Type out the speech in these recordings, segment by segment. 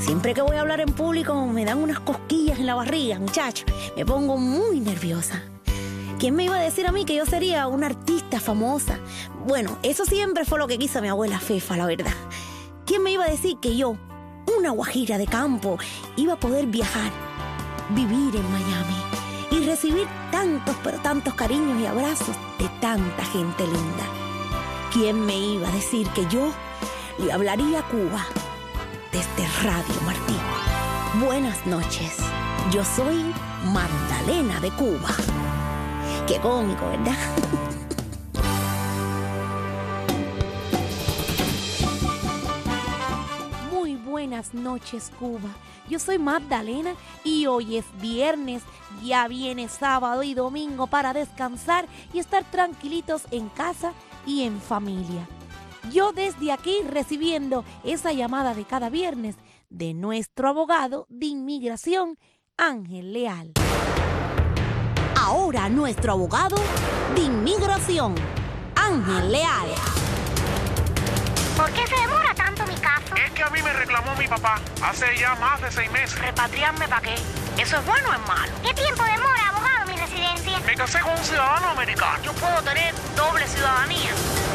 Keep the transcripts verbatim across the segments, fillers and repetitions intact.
Siempre que voy a hablar en público me dan unas cosquillas en la barriga, muchacho. Me pongo muy nerviosa. ¿Quién me iba a decir a mí que yo sería una artista famosa? Bueno, eso siempre fue lo que quiso mi abuela Fefa, la verdad. ¿Quién me iba a decir que yo, una guajira de campo, iba a poder viajar, vivir en Miami y recibir tantos, pero tantos cariños y abrazos de tanta gente linda? ¿Quién me iba a decir que yo le hablaría a Cuba desde Radio Martí? Buenas noches, yo soy Magdalena de Cuba. Qué cómico, ¿verdad? Muy buenas noches, Cuba. Yo soy Magdalena y hoy es viernes. Ya viene sábado y domingo para descansar y estar tranquilitos en casa y en familia. Yo desde aquí recibiendo esa llamada de cada viernes de nuestro abogado de inmigración, Ángel Leal. Ahora nuestro abogado de inmigración, Ángel Leal. ¿Por qué se demora tanto mi caso? Es que a mí me reclamó mi papá hace ya más de seis meses. ¿Repatriarme para qué? ¿Eso es bueno o es malo? ¿Qué tiempo demora, abogado, mi residencia? Me casé con un ciudadano americano. Yo puedo tener doble ciudadanía.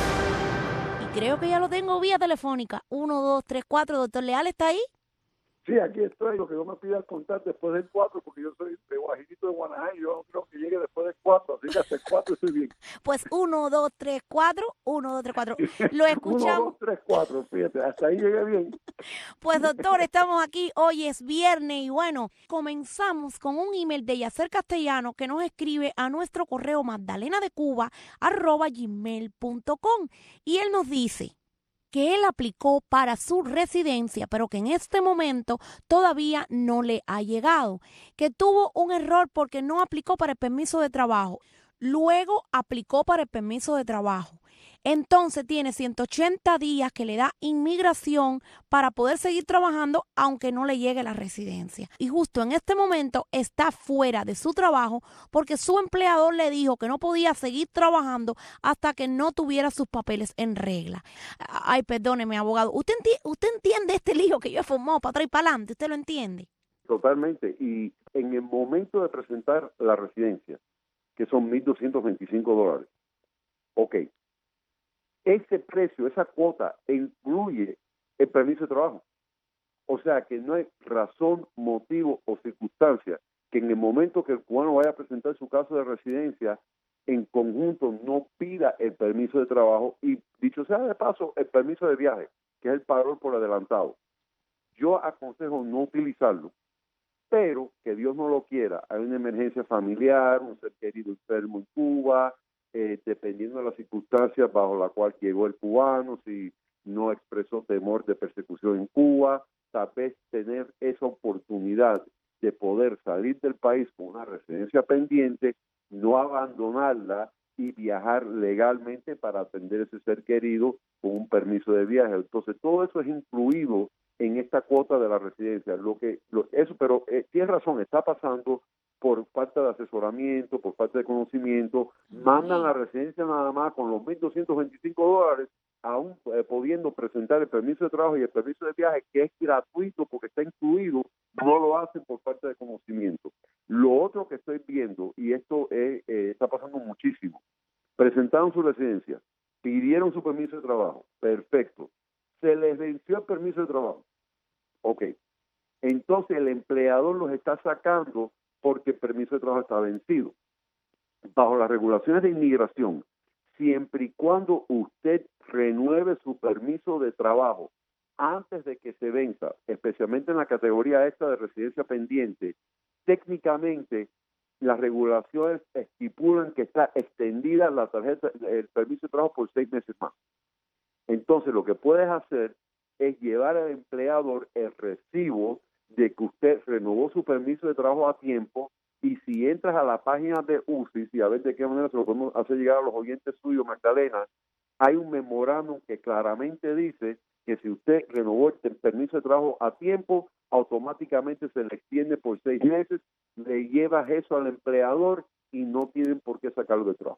Y creo que ya lo tengo vía telefónica. Uno, dos, tres, cuatro. ¿Doctor Leal está ahí? Sí, aquí estoy. Lo que no me pidas contar después del cuatro, porque yo soy de Guajirito de Guanajuato, yo no creo que llegue después del cuatro, así que hasta el cuatro estoy bien. Pues uno, dos, tres, cuatro, uno, dos, tres, cuatro. Lo escuchamos. uno, dos, tres, cuatro, fíjate, hasta ahí llegué bien. Pues doctor, estamos aquí, hoy es viernes y bueno, comenzamos con un email de Yacer Castellano que nos escribe a nuestro correo magdalenadecuba arroba gmail punto com y él nos dice que él aplicó para su residencia, pero que en este momento todavía no le ha llegado, que tuvo un error porque no aplicó para el permiso de trabajo, luego aplicó para el permiso de trabajo. Entonces tiene ciento ochenta días que le da inmigración para poder seguir trabajando aunque no le llegue la residencia. Y justo en este momento está fuera de su trabajo porque su empleador le dijo que no podía seguir trabajando hasta que no tuviera sus papeles en regla. Ay, perdóneme, abogado. ¿Usted, enti- usted entiende este lío que yo he formado para atrás y para adelante? ¿Usted lo entiende? Totalmente. Y en el momento de presentar la residencia, que son mil doscientos veinticinco dólares, ok, ese precio, esa cuota, incluye el permiso de trabajo. O sea que no hay razón, motivo o circunstancia que en el momento que el cubano vaya a presentar su caso de residencia, en conjunto no pida el permiso de trabajo y, dicho sea de paso, el permiso de viaje, que es el parol por adelantado. Yo aconsejo no utilizarlo, pero que Dios no lo quiera. Hay una emergencia familiar, un ser querido enfermo en Cuba, Eh, dependiendo de las circunstancias bajo la cual llegó el cubano, si no expresó temor de persecución en Cuba, tal vez tener esa oportunidad de poder salir del país con una residencia pendiente, no abandonarla y viajar legalmente para atender a ese ser querido con un permiso de viaje. Entonces, todo eso es incluido en esta cuota de la residencia. Lo que lo, eso, pero eh, tienes razón, está pasando por falta de asesoramiento, por falta de conocimiento, mandan la residencia nada más con los mil doscientos veinticinco dólares, aún eh, pudiendo presentar el permiso de trabajo y el permiso de viaje, que es gratuito porque está incluido, no lo hacen por falta de conocimiento. Lo otro que estoy viendo, y esto es, eh, está pasando muchísimo, presentaron su residencia, pidieron su permiso de trabajo, perfecto, se les venció el permiso de trabajo, ok, entonces el empleador los está sacando porque el permiso de trabajo está vencido. Bajo las regulaciones de inmigración, siempre y cuando usted renueve su permiso de trabajo antes de que se venza, especialmente en la categoría esta de residencia pendiente, técnicamente las regulaciones estipulan que está extendida la tarjeta, el permiso de trabajo por seis meses más. Entonces, lo que puedes hacer es llevar al empleador el recibo de que usted renovó su permiso de trabajo a tiempo, y si entras a la página de U C I S y a ver de qué manera se lo podemos hacer llegar a los oyentes suyos, Magdalena, hay un memorándum que claramente dice que si usted renovó el permiso de trabajo a tiempo, automáticamente se le extiende por seis meses, le llevas eso al empleador y no tienen por qué sacarlo de trabajo.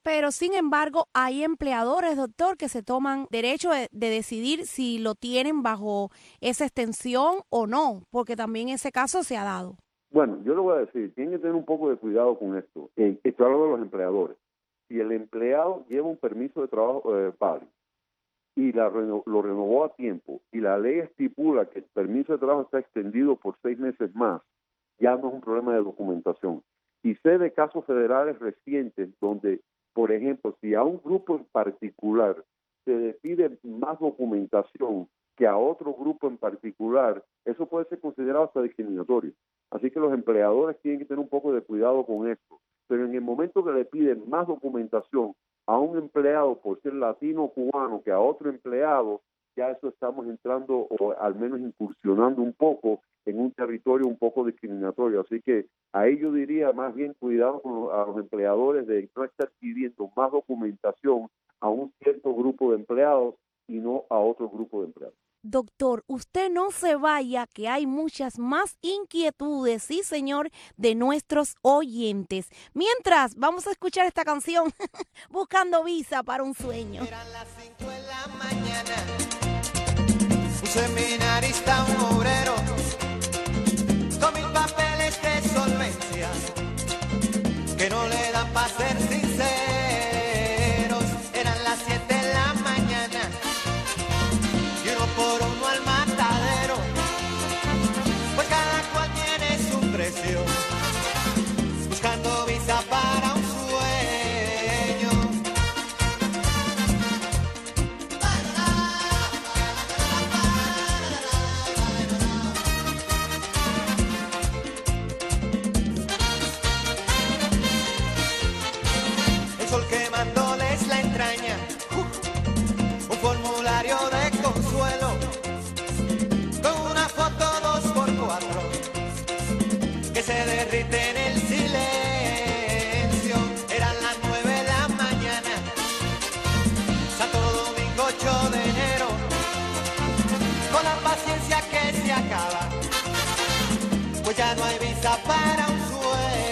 Pero sin embargo, hay empleadores, doctor, que se toman derecho de, de decidir si lo tienen bajo esa extensión o no, porque también ese caso se ha dado. Bueno, yo le voy a decir, tienen que tener un poco de cuidado con esto. Eh, estoy hablando de los empleadores. Si el empleado lleva un permiso de trabajo eh, válido y la reno, lo renovó a tiempo y la ley estipula que el permiso de trabajo está extendido por seis meses más, ya no es un problema de documentación. Y sé de casos federales recientes donde, por ejemplo, si a un grupo en particular se le pide más documentación que a otro grupo en particular, eso puede ser considerado hasta discriminatorio. Así que los empleadores tienen que tener un poco de cuidado con esto. Pero en el momento que le piden más documentación a un empleado por ser latino o cubano que a otro empleado, ya eso estamos entrando o al menos incursionando un poco en un territorio un poco discriminatorio. Así que ahí yo diría más bien cuidado con los, a los empleadores de no estar pidiendo más documentación a un cierto grupo de empleados y no a otro grupo de empleados. Doctor, usted no se vaya, que hay muchas más inquietudes, sí señor, de nuestros oyentes. Mientras, vamos a escuchar esta canción, Buscando Visa para un Sueño. Eran las cinco de la mañana, un seminarista, un obrero, con mil papeles de solvencia, que no le dan para ser sinceros. Eran las siete de la mañana, y uno por uno al matadero, pues cada cual tiene su precio, buscando visa para un sueño. El sol quemándoles la entraña, un formulario de consuelo, con una foto dos por cuatro, que se derrite en el silencio. Eran las nueve de la mañana, Santo Domingo ocho de enero, con la paciencia que se acaba, pues ya no hay visa para un sueño.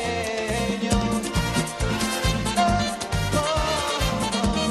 Oh, oh, oh.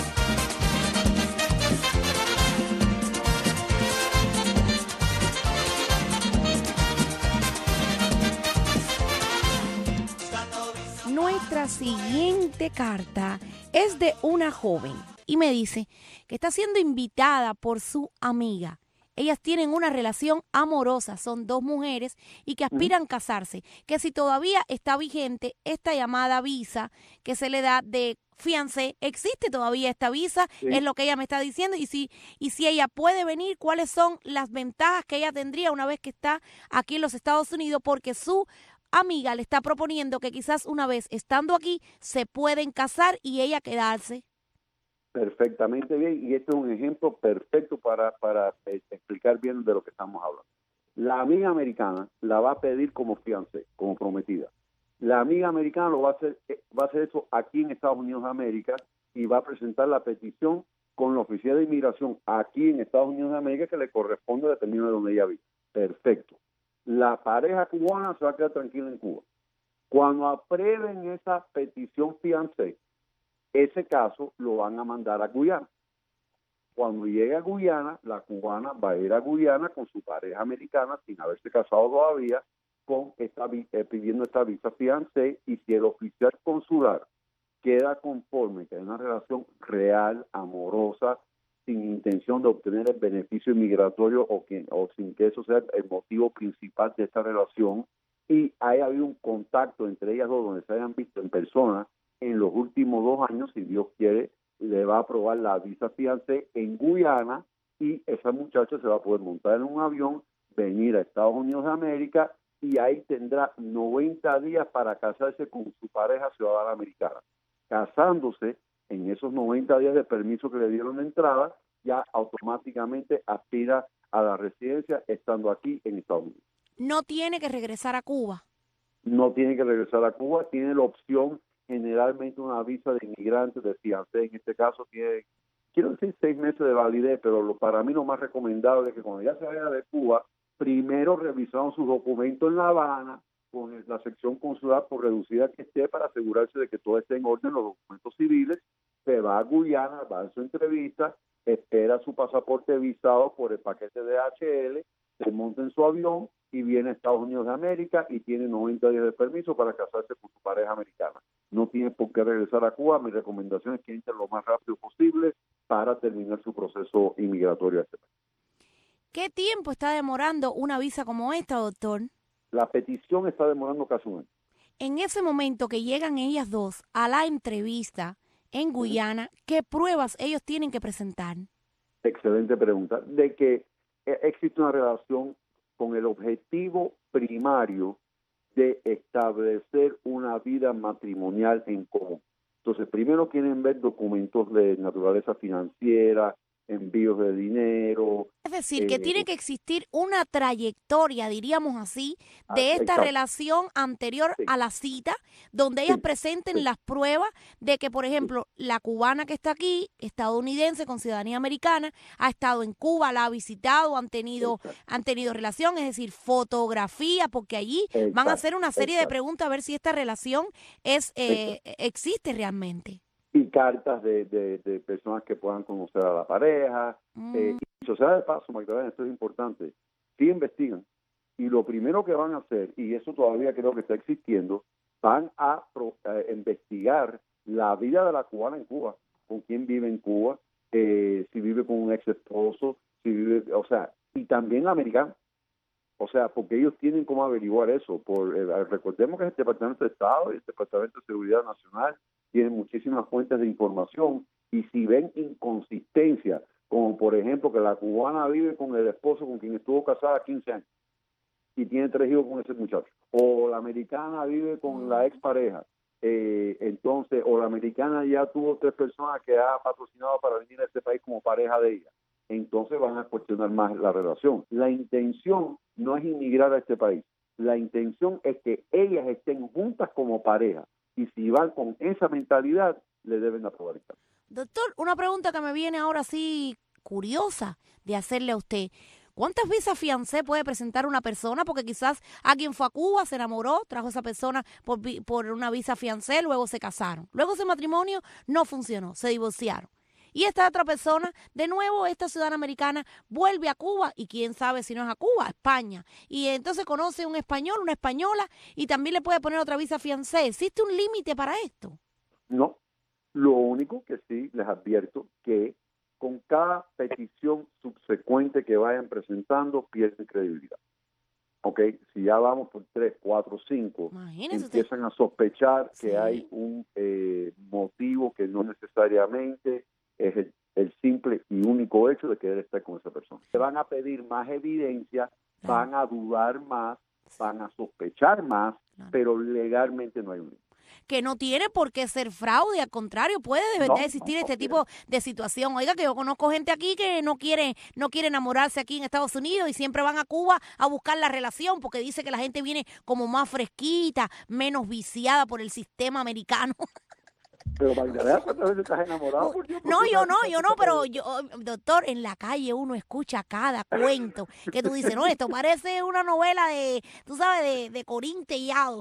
Nuestra siguiente carta es de una joven y me dice que está siendo invitada por su amiga. Ellas tienen una relación amorosa, son dos mujeres y que aspiran a casarse, que si todavía está vigente esta llamada visa que se le da de fiancé, existe todavía esta visa, Sí. es lo que ella me está diciendo, y si, y si ella puede venir, cuáles son las ventajas que ella tendría una vez que está aquí en los Estados Unidos, porque su amiga le está proponiendo que quizás una vez estando aquí se pueden casar y ella quedarse. Perfectamente bien, y este es un ejemplo perfecto para, para eh, explicar bien de lo que estamos hablando. La amiga americana la va a pedir como fiancé, como prometida. La amiga americana lo va a hacer, eh, va a hacer eso aquí en Estados Unidos de América y va a presentar la petición con la oficina de inmigración aquí en Estados Unidos de América que le corresponde dependiendo de donde ella vive. Perfecto. La pareja cubana se va a quedar tranquila en Cuba. Cuando aprueben esa petición fiancé, ese caso lo van a mandar a Guyana. Cuando llegue a Guyana, la cubana va a ir a Guyana con su pareja americana sin haberse casado todavía, con esta, eh, pidiendo esta visa fiancé, y si el oficial consular queda conforme que hay una relación real, amorosa, sin intención de obtener el beneficio migratorio o, que, o sin que eso sea el motivo principal de esta relación, y haya habido un contacto entre ellas dos donde se hayan visto en persona en los últimos dos años, si Dios quiere, le va a aprobar la visa fiancé en Guyana y esa muchacha se va a poder montar en un avión, venir a Estados Unidos de América y ahí tendrá noventa días para casarse con su pareja ciudadana americana. Casándose, en esos noventa días de permiso que le dieron de entrada, ya automáticamente aspira a la residencia estando aquí en Estados Unidos. No tiene que regresar a Cuba. No tiene que regresar a Cuba, tiene la opción generalmente una visa de inmigrante, de fiancé, en este caso tiene, quiero decir seis meses de validez, pero lo, para mí lo más recomendable es que cuando ya se vaya de Cuba, primero revisamos sus documentos en La Habana, con la sección consular, por reducida que esté, para asegurarse de que todo esté en orden, los documentos civiles. Se va a Guyana, va a su entrevista, espera su pasaporte visado por el paquete de D H L, se monta en su avión y viene a Estados Unidos de América y tiene noventa días de permiso para casarse con su pareja americana. No tiene por qué regresar a Cuba. Mi recomendación es que entre lo más rápido posible para terminar su proceso inmigratorio a este país. ¿Qué tiempo está demorando una visa como esta, doctor? La petición está demorando casi un año. En ese momento que llegan ellas dos a la entrevista en Guyana, ¿qué pruebas ellos tienen que presentar? Excelente pregunta. De que existe una relación con el objetivo primario de establecer una vida matrimonial en común. Entonces, primero quieren ver documentos de naturaleza financiera, envíos de dinero. Es decir, que eh, tiene que existir una trayectoria, diríamos así, de ah, esta exacto. relación anterior Sí. a la cita, donde ellas Sí, presenten sí. las pruebas de que, por ejemplo, la cubana que está aquí, estadounidense con ciudadanía americana, ha estado en Cuba, la ha visitado, han tenido, Exacto. han tenido relación, es decir, fotografía, porque allí van a Exacto, hacer una serie de exacto. preguntas a ver si esta relación es eh, existe realmente. Y cartas de, de, de personas que puedan conocer a la pareja. Mm. Eh, y sociedad de paso, Magdalena, esto es importante. Sí investigan. Y lo primero que van a hacer, y eso todavía creo que está existiendo, van a pro, eh, investigar la vida de la cubana en Cuba, con quién vive en Cuba, eh, si vive con un ex esposo, si vive, o sea, y también la americana. O sea, porque ellos tienen cómo averiguar eso. Por eh, recordemos que el Departamento de Estado y el Departamento de Seguridad Nacional tienen muchísimas fuentes de información, y si ven inconsistencia, como por ejemplo que la cubana vive con el esposo con quien estuvo casada quince años y tiene tres hijos con ese muchacho, o la americana vive con la expareja, eh, entonces, o la americana ya tuvo tres personas que ha patrocinado para venir a este país como pareja de ella, entonces van a cuestionar más la relación. La intención no es inmigrar a este país, la intención es que ellas estén juntas como pareja, y si van con esa mentalidad, le deben aprobar el caso. Doctor, una pregunta que me viene ahora sí curiosa de hacerle a usted. ¿Cuántas visas fiancé puede presentar una persona? Porque quizás alguien fue a Cuba, se enamoró, trajo a esa persona por, vi- por una visa fiancé, luego se casaron. Luego ese matrimonio no funcionó, se divorciaron. Y esta otra persona, de nuevo, esta ciudadana americana, vuelve a Cuba, y quién sabe si no es a Cuba, a España. Y entonces conoce un español, una española, y también le puede poner otra visa fiancé. ¿Existe un límite para esto? No, lo único que sí les advierto que con cada petición subsecuente que vayan presentando pierden credibilidad. ¿Ok? Si ya vamos por tres, cuatro, cinco, Imagínese usted. empiezan a sospechar Sí. que hay un eh, motivo que no necesariamente es el, el simple y único hecho de querer estar con esa persona. Se van a pedir más evidencia, Claro. van a dudar más, van a sospechar más, Claro. pero legalmente no hay un límite. Que no tiene por qué ser fraude, al contrario, puede de verdad No, existir no, este no tipo de situación. Oiga, que yo conozco gente aquí que no quiere, no quiere enamorarse aquí en Estados Unidos y siempre van a Cuba a buscar la relación porque dice que la gente viene como más fresquita, menos viciada por el sistema americano. Pero Magdalena, ¿cuántas veces estás enamorado? Por Dios, ¿por No, qué yo me no, haces yo esa no, pero pregunta? yo, doctor, en la calle uno escucha cada cuento que tú dices, no, esto parece una novela de, tú sabes, de, de Corín Tellado.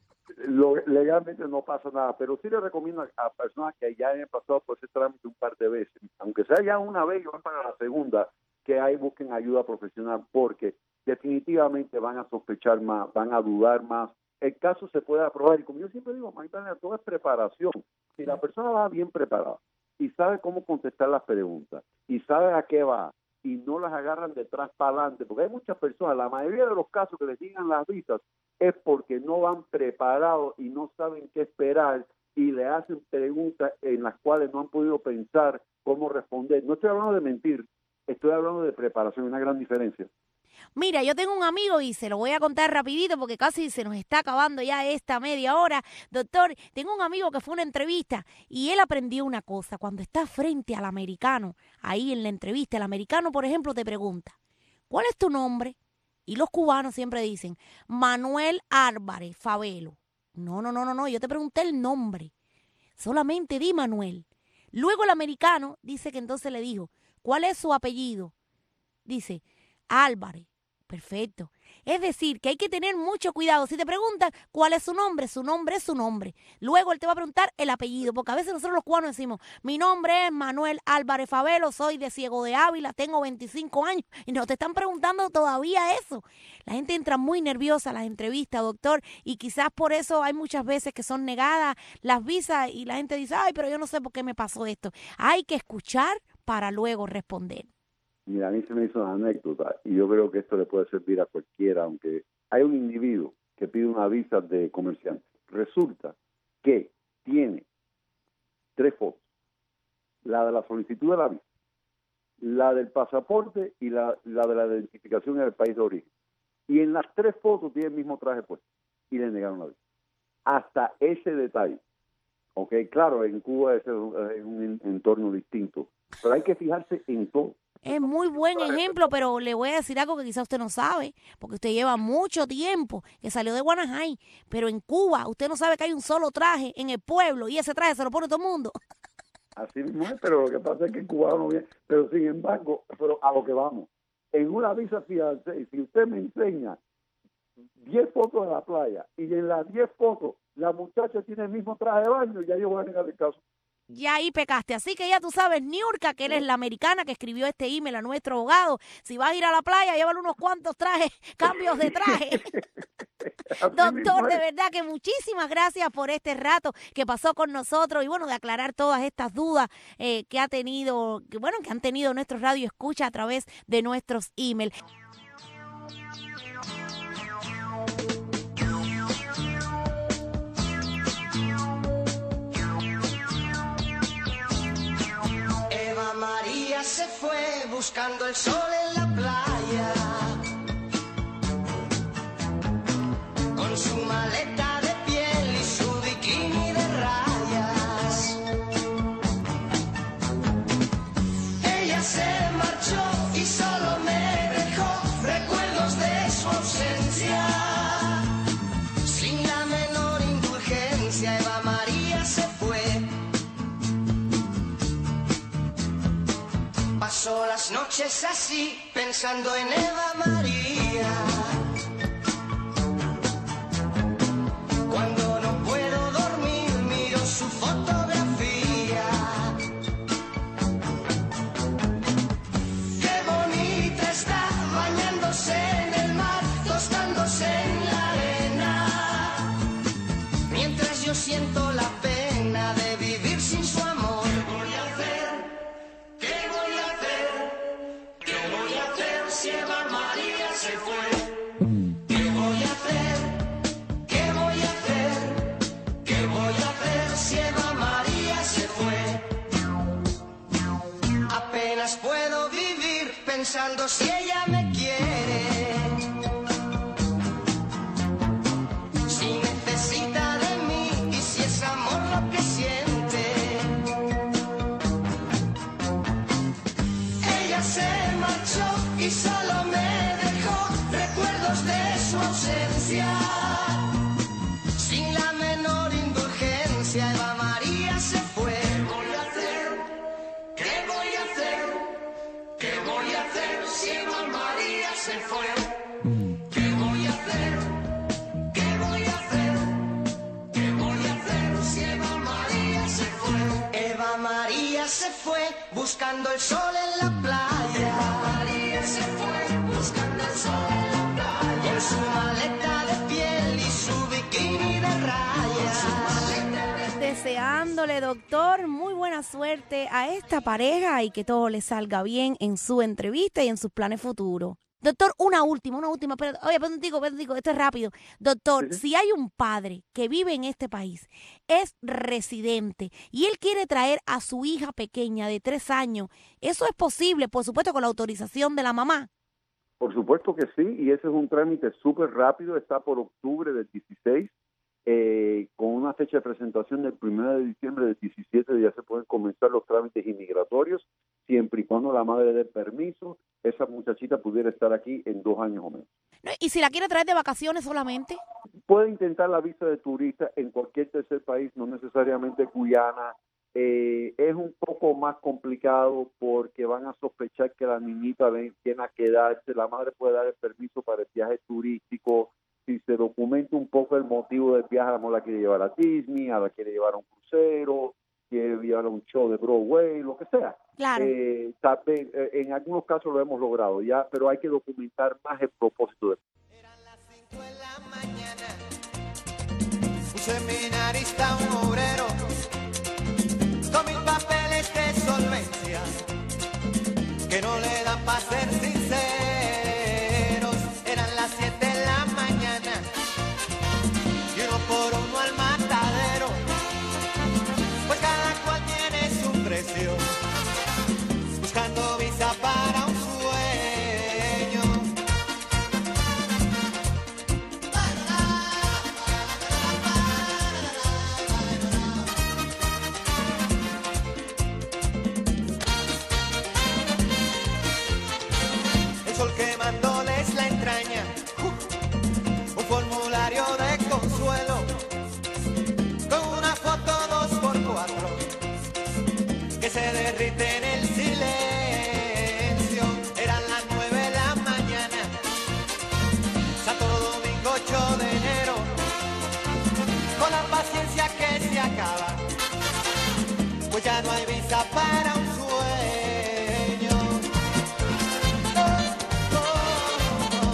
Lo- legalmente no pasa nada, pero sí le recomiendo a, a personas que ya hayan pasado por ese trámite un par de veces, aunque sea ya una vez y van para la segunda, que ahí busquen ayuda profesional, porque definitivamente van a sospechar más, van a dudar más. El caso se puede aprobar, y como yo siempre digo, Magdalena, todo es preparación. Si la persona va bien preparada y sabe cómo contestar las preguntas y sabe a qué va, y no las agarran detrás para adelante, porque hay muchas personas, la mayoría de los casos que les digan las visas es porque no van preparados y no saben qué esperar, y le hacen preguntas en las cuales no han podido pensar cómo responder. No estoy hablando de mentir, estoy hablando de preparación, una gran diferencia. Mira, yo tengo un amigo y se lo voy a contar rapidito porque casi se nos está acabando ya esta media hora. Doctor, tengo un amigo que fue a una entrevista y él aprendió una cosa. Cuando está frente al americano, ahí en la entrevista, el americano, por ejemplo, te pregunta, ¿cuál es tu nombre? Y los cubanos siempre dicen, Manuel Álvarez Favelo. No, no, no, no, no, yo te pregunté el nombre. Solamente di Manuel. Luego el americano dice que entonces le dijo, ¿cuál es su apellido? Dice, Álvarez. Perfecto. Es decir, que hay que tener mucho cuidado. Si te preguntan cuál es su nombre, su nombre es su nombre. Luego él te va a preguntar el apellido, porque a veces nosotros los cubanos decimos, mi nombre es Manuel Álvarez Favelo, soy de Ciego de Ávila, tengo veinticinco años, y no te están preguntando todavía eso. La gente entra muy nerviosa a las entrevistas, doctor, y quizás por eso hay muchas veces que son negadas las visas y la gente dice, ay, pero yo no sé por qué me pasó esto. Hay que escuchar para luego responder. Mira, a mí se me hizo una anécdota y yo creo que esto le puede servir a cualquiera, aunque hay un individuo que pide una visa de comerciante. Resulta que tiene tres fotos, la de la solicitud de la visa, la del pasaporte y la, la de la identificación en el país de origen. Y en las tres fotos tiene el mismo traje puesto y le negaron la visa. Hasta ese detalle. Ok, claro, en Cuba es un entorno distinto, pero hay que fijarse en todo. Es muy buen ejemplo, pero le voy a decir algo que quizás usted no sabe, porque usted lleva mucho tiempo que salió de Guanajay, pero en Cuba usted no sabe que hay un solo traje en el pueblo y ese traje se lo pone todo el mundo. Así mismo es, pero lo que pasa es que el cubano no viene. Pero sin embargo, pero a lo que vamos, en una visa fiancé, si usted me enseña diez fotos de la playa y en las diez fotos la muchacha tiene el mismo traje de baño, ya yo voy a negar el caso. Ya ahí pecaste, así que ya tú sabes, Niurka, que eres la americana que escribió este email a nuestro abogado. Si vas a ir a la playa, llévale unos cuantos trajes, cambios de traje. Doctor, de verdad que muchísimas gracias por este rato que pasó con nosotros y bueno, de aclarar todas estas dudas eh, que ha tenido, que bueno, que han tenido nuestros radio escucha a través de nuestros emails. Eva María se fue buscando el sol en la playa, con su maleta de piel y su bikini de rayas. Ella se marchó y solo me dejó recuerdos de su ausencia. Sin la menor indulgencia, Eva María se fue. Pasó las noches así, pensando en Eva María. Cuando no puedo dormir, miro su fotografía. Qué bonita está, bañándose en el mar, tostándose en la arena. Mientras yo siento la pena de vivir sin su amor. ¿Qué voy a hacer? ¿Qué voy a hacer? ¿Qué voy a hacer si Eva María se fue? ¿Qué voy a hacer? ¿Qué voy a hacer? ¿Qué voy a hacer si Eva María se fue? Apenas puedo vivir pensando si ella me quiere. Si necesita de mí y si es amor lo que siente. Ella se marchó y solo me dejó recuerdos de su ausencia. Sin la menor indulgencia, Eva María se fue. ¿Qué voy a hacer? ¿Qué voy a hacer? ¿Qué voy a hacer si Eva María se fue? ¿Qué voy a hacer? ¿Qué voy a hacer? ¿Qué voy a hacer si Eva María se fue? Eva María se fue buscando el sol en la playa. Eva María se fue buscando el sol en la playa. Con su maleta de piel y su bikini de rayas. Deseándole, doctor, muy buena suerte a esta pareja y que todo le salga bien en su entrevista y en sus planes futuros. Doctor, una última, una última. Espérate, oye, espérate un tico, espérate un tico, esto es rápido. Doctor, si hay un padre que vive en este país, es residente y él quiere traer a su hija pequeña de tres años, ¿eso es posible? Por supuesto, con la autorización de la mamá. Por supuesto que sí, y ese es un trámite súper rápido, está por octubre del dieciséis, eh, con una fecha de presentación del primero de diciembre del diecisiete, ya se pueden comenzar los trámites inmigratorios, siempre y cuando la madre dé permiso, esa muchachita pudiera estar aquí en dos años o menos. No, ¿y si la quiere traer de vacaciones solamente? Puede intentar la visa de turista en cualquier tercer país, no necesariamente Guyana, eh, es un poco más complicado porque van a sospechar que la niñita viene a quedarse, la madre puede dar el permiso para el viaje turístico, si se documenta un poco el motivo del viaje, a lo mejor la quiere llevar a Disney, a la quiere llevar a un crucero, quiere llevar a un show de Broadway, lo que sea. Claro. Eh, tal vez, eh, en algunos casos lo hemos logrado ya, pero hay que documentar más el propósito de. Eran las cinco de la mañana, un seminarista, un obrero, con mil papeles de solvencia, que no le dan para ser sinceros. Eran las siete de la mañana, y uno por uno al matadero, pues cada cual tiene su precio, buscando visa para un sueño. El sol quemándoles la entraña, un formulario de consuelo, con una foto dos por cuatro, que se derrite en el silencio. Eran las nueve de la mañana, Santo Domingo ocho de enero, con la paciencia que se acaba, pues ya no hay visa para un sueño. Oh, oh, oh.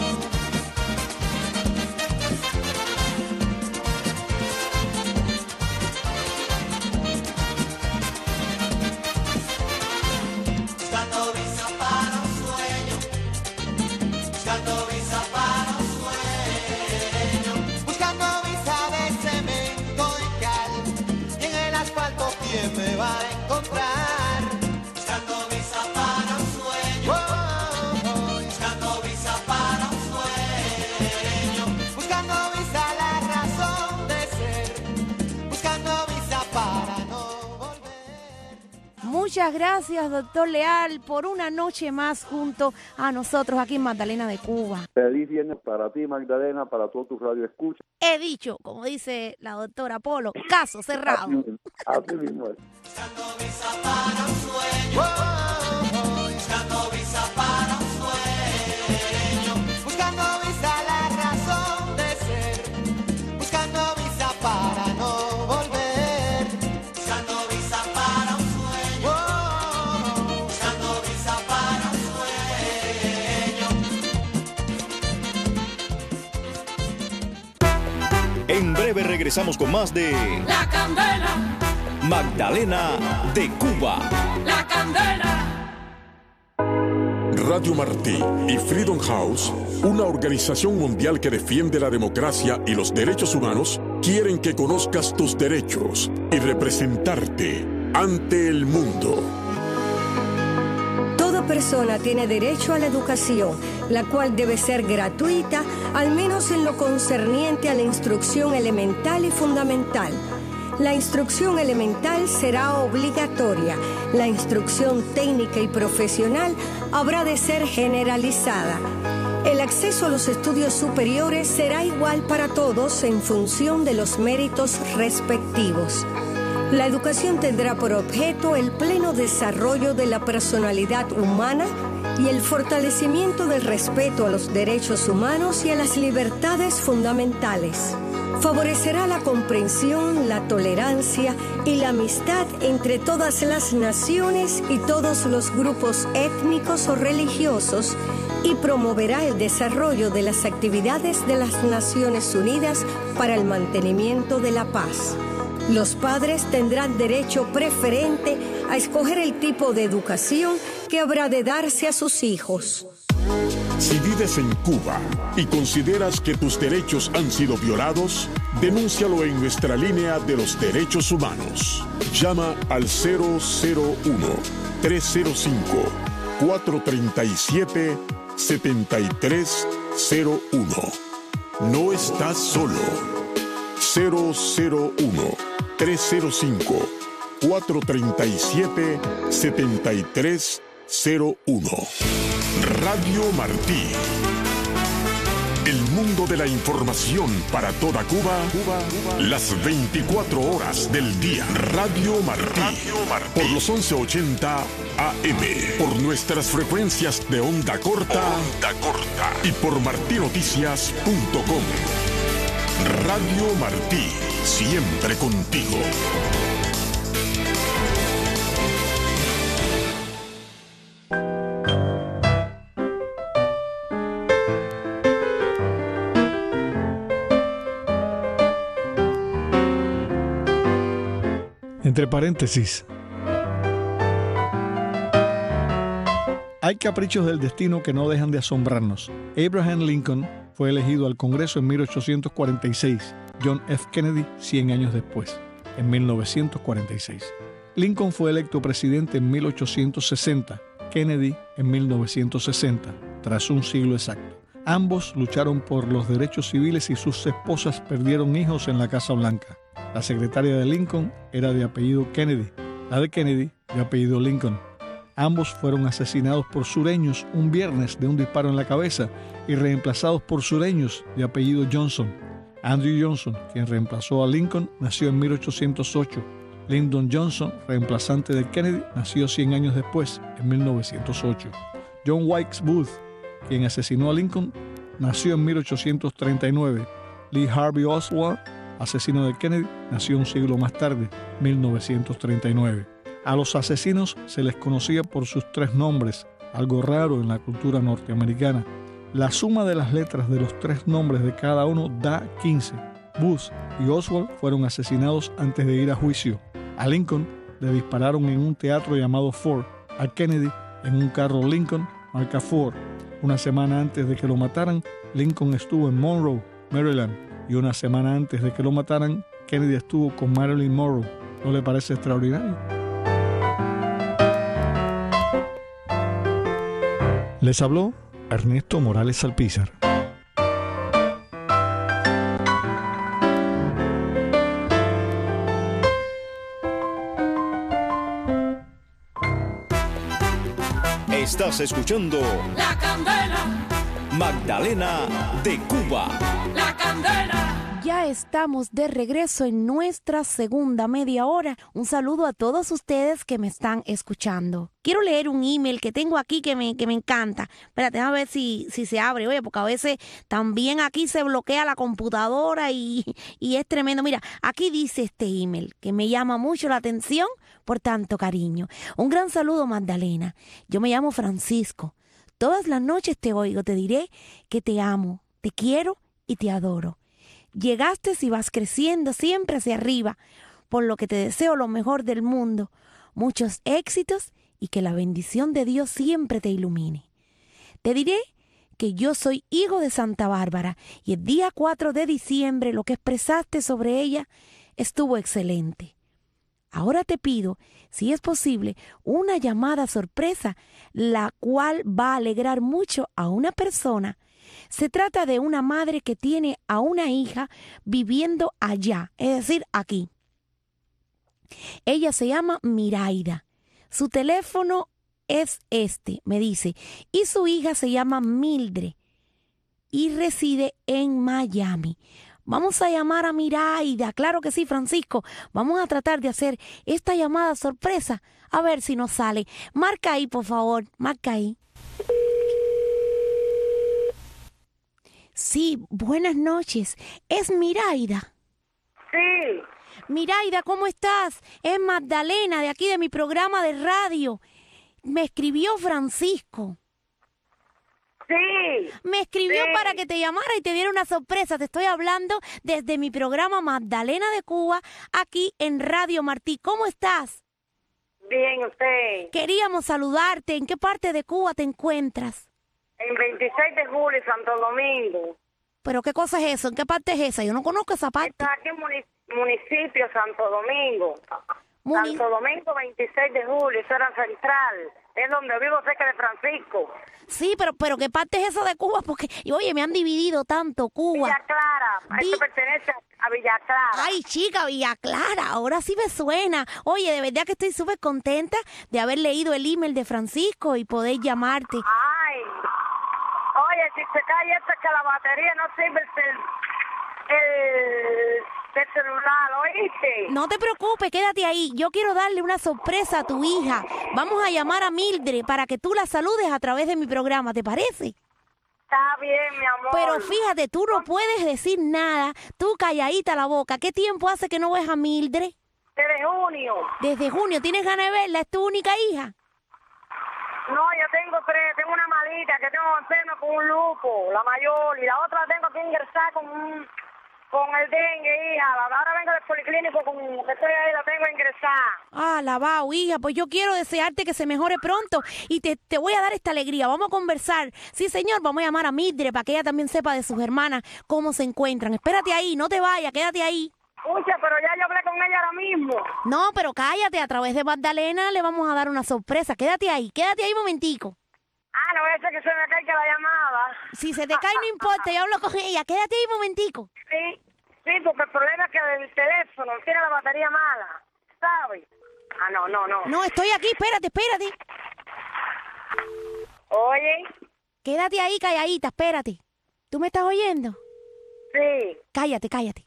Buscando visa para un sueño, buscando visa para un sueño, buscando visa de cemento y cal, y en el asfalto quién me va a encontrar. Buscando visa para un sueño, oh, oh, buscando visa para un sueño, buscando visa la razón de ser, buscando visa para no volver. Muchas gracias, doctor Leal, por una noche más junto a nosotros aquí en Magdalena de Cuba. Feliz viernes para ti, Magdalena, para todos tus radioescuchas. He dicho, como dice la doctora Polo, caso cerrado. Así mismo, así mismo es. Buscando visa para un sueño, oh, oh, buscando visa para un sueño, buscando visa la razón de ser, buscando visa para no volver, buscando visa para un sueño, oh, oh, buscando visa para un sueño. En breve regresamos con más de La Candela, Magdalena de Cuba. La Candela. Radio Martí y Freedom House, una organización mundial que defiende la democracia y los derechos humanos, quieren que conozcas tus derechos y representarte ante el mundo. Toda persona tiene derecho a la educación, la cual debe ser gratuita, al menos en lo concerniente a la instrucción elemental y fundamental. La instrucción elemental será obligatoria. La instrucción técnica y profesional habrá de ser generalizada. El acceso a los estudios superiores será igual para todos en función de los méritos respectivos. La educación tendrá por objeto el pleno desarrollo de la personalidad humana y el fortalecimiento del respeto a los derechos humanos y a las libertades fundamentales. Favorecerá la comprensión, la tolerancia y la amistad entre todas las naciones y todos los grupos étnicos o religiosos y promoverá el desarrollo de las actividades de las Naciones Unidas para el mantenimiento de la paz. Los padres tendrán derecho preferente a escoger el tipo de educación que habrá de darse a sus hijos. Si vives en Cuba y consideras que tus derechos han sido violados, denúncialo en nuestra línea de los derechos humanos. Llama al cero cero uno, tres cero cinco, cuatro tres siete, siete tres cero uno. No estás solo. cero cero uno, tres cero cinco, cuatro tres siete, siete tres cero uno. Radio Martí. El mundo de la información para toda Cuba, Cuba, Cuba. Las veinticuatro horas del día. Radio Martí. Radio Martí. Por los once ochenta A M. Por nuestras frecuencias de onda corta. Onda corta. Y por martí noticias punto com. Radio Martí. Siempre contigo. Entre paréntesis, hay caprichos del destino que no dejan de asombrarnos. Abraham Lincoln fue elegido al Congreso en mil ochocientos cuarenta y seis, John F. Kennedy cien años después, en mil novecientos cuarenta y seis. Lincoln fue electo presidente en mil ochocientos sesenta, Kennedy en mil novecientos sesenta, tras un siglo exacto. Ambos lucharon por los derechos civiles y sus esposas perdieron hijos en la Casa Blanca. La secretaria de Lincoln era de apellido Kennedy, la de Kennedy de apellido Lincoln. Ambos fueron asesinados por sureños un viernes de un disparo en la cabeza y reemplazados por sureños de apellido Johnson. Andrew Johnson, quien reemplazó a Lincoln, nació en mil ochocientos ocho. Lyndon Johnson, reemplazante de Kennedy, nació cien años después, en mil novecientos ocho. John Wilkes Booth, quien asesinó a Lincoln, nació en mil ochocientos treinta y nueve. Lee Harvey Oswald, asesino de Kennedy, nació un siglo más tarde, mil novecientos treinta y nueve. A los asesinos se les conocía por sus tres nombres, algo raro en la cultura norteamericana. La suma de las letras de los tres nombres de cada uno da quince. Booth y Oswald fueron asesinados antes de ir a juicio. A Lincoln le dispararon en un teatro llamado Ford. A Kennedy en un carro Lincoln marca Ford. Una semana antes de que lo mataran, Lincoln estuvo en Monroe, Maryland. Y una semana antes de que lo mataran, Kennedy estuvo con Marilyn Monroe. ¿No le parece extraordinario? Les habló Ernesto Morales Salpízar. Estás escuchando La Candela, Magdalena de Cuba. La Candela. Ya estamos de regreso en nuestra segunda media hora. Un saludo a todos ustedes que me están escuchando. Quiero leer un email que tengo aquí que me, que me encanta. Espérate, a ver si, si se abre. Oye, porque a veces también aquí se bloquea la computadora y, y es tremendo. Mira, aquí dice este email que me llama mucho la atención por tanto cariño. Un gran saludo, Magdalena. Yo me llamo Francisco. Todas las noches te oigo, te diré que te amo, te quiero y te adoro. Llegaste y vas creciendo siempre hacia arriba, por lo que te deseo lo mejor del mundo, muchos éxitos y que la bendición de Dios siempre te ilumine. Te diré que yo soy hijo de Santa Bárbara y el día cuatro de diciembre lo que expresaste sobre ella estuvo excelente. Ahora te pido, si es posible, una llamada sorpresa, la cual va a alegrar mucho a una persona. Se trata de una madre que tiene a una hija viviendo allá, es decir, aquí. Ella se llama Miraida. Su teléfono es este, me dice, y su hija se llama Mildred y reside en Miami. Vamos a llamar a Miraida, claro que sí, Francisco. Vamos a tratar de hacer esta llamada sorpresa, a ver si nos sale. Marca ahí, por favor, marca ahí. Sí, buenas noches. ¿Es Miraida? Sí. Miraida, ¿cómo estás? Es Magdalena, de aquí de mi programa de radio. Me escribió Francisco. Sí. Me escribió sí. para que te llamara y te diera una sorpresa. Te estoy hablando desde mi programa Magdalena de Cuba, aquí en Radio Martí. ¿Cómo estás? Bien, usted. Queríamos saludarte. ¿En qué parte de Cuba te encuentras? En veintiséis de julio, Santo Domingo. ¿Pero qué cosa es eso? ¿En qué parte es esa? Yo no conozco esa parte. Está aquí en munic- municipio Santo Domingo. Muni- Santo Domingo, veintiséis de julio, eso era central. Es donde vivo, cerca de Francisco. Sí, pero pero ¿qué parte es eso de Cuba? Porque, y oye, me han dividido tanto Cuba. Villa Clara. Vi- Esto pertenece a Villa Clara. Ay, chica, Villa Clara, ahora sí me suena. Oye, de verdad que estoy súper contenta de haber leído el email de Francisco y poder llamarte. Ay. Oye, si se cae esto es que la batería no sirve el, cel- el, el celular, ¿oíste? No te preocupes, quédate ahí. Yo quiero darle una sorpresa a tu hija. Vamos a llamar a Mildred para que tú la saludes a través de mi programa, ¿te parece? Está bien, mi amor. Pero fíjate, tú no puedes decir nada. Tú calladita la boca. ¿Qué tiempo hace que no ves a Mildred? Desde junio. Desde junio. ¿Tienes ganas de verla? ¿Es tu única hija? No, yo tengo tres. Tengo una malita que tengo enferma con un lupo, la mayor, y la otra la tengo que ingresar con un, con el dengue, hija. Ahora vengo del policlínico, con que estoy ahí, la tengo ingresada. Ah, lavao, hija. Pues yo quiero desearte que se mejore pronto y te, te voy a dar esta alegría. Vamos a conversar. Sí, señor, vamos a llamar a Mildred para que ella también sepa de sus hermanas cómo se encuentran. Espérate ahí, no te vayas, quédate ahí. Escucha, pero ya yo hablé con ella ahora mismo. No, pero cállate, a través de Magdalena le vamos a dar una sorpresa. Quédate ahí, quédate ahí un momentico. Ah, no voy a hacer que se me caiga la llamada. Si se te cae no importa, yo hablo con ella. Quédate ahí un momentico. Sí, sí, porque el problema es que el teléfono tiene la batería mala, ¿sabes? Ah, no, no, no. No, estoy aquí, espérate, espérate. Oye. Quédate ahí calladita, espérate. ¿Tú me estás oyendo? Sí. Cállate, cállate.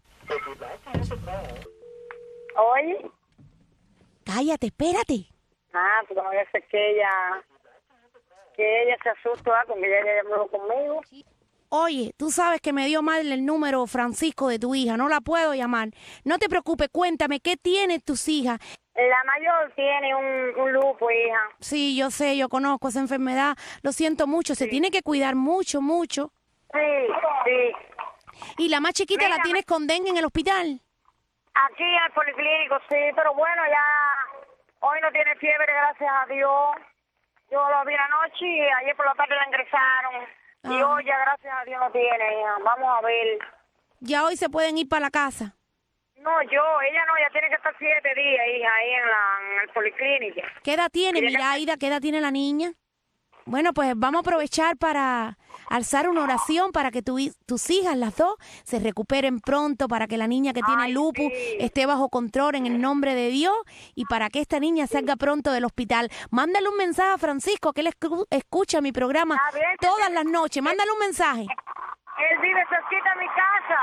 Oye. Cállate, espérate. Ah, porque no voy a hacer que ella, que ella se asuste, ¿verdad? Porque ella ya habló conmigo. Oye, tú sabes que me dio mal el número, Francisco, de tu hija. No la puedo llamar. No te preocupes, cuéntame, ¿qué tienen tus hijas? La mayor tiene un, un lupo, hija. Sí, yo sé, yo conozco esa enfermedad. Lo siento mucho, se Sí. tiene que cuidar mucho, mucho. Sí, sí. ¿Y la más chiquita Mira, la tienes con dengue en el hospital? Aquí al policlínico, sí, pero bueno, ya hoy no tiene fiebre, gracias a Dios. Yo lo vi anoche y ayer por la tarde la ingresaron. Y Ah. hoy ya, gracias a Dios, no tiene, hija. Vamos a ver. Ya hoy se pueden ir para la casa. No, yo, ella no, ella tiene que estar siete días, hija, ahí en, la, en el policlínico. ¿Qué edad tiene, Tiene que- Miraida? ¿Qué edad tiene la niña? Bueno, pues vamos a aprovechar para alzar una oración para que tu hi- tus hijas, las dos, se recuperen pronto, para que la niña que tiene Ay, lupus sí. esté bajo control en el nombre de Dios y para que esta niña salga pronto del hospital. Mándale un mensaje a Francisco, que él escu- escucha mi programa Está bien, todas sí. las noches. Mándale un mensaje. Él vive cerquita de mi casa.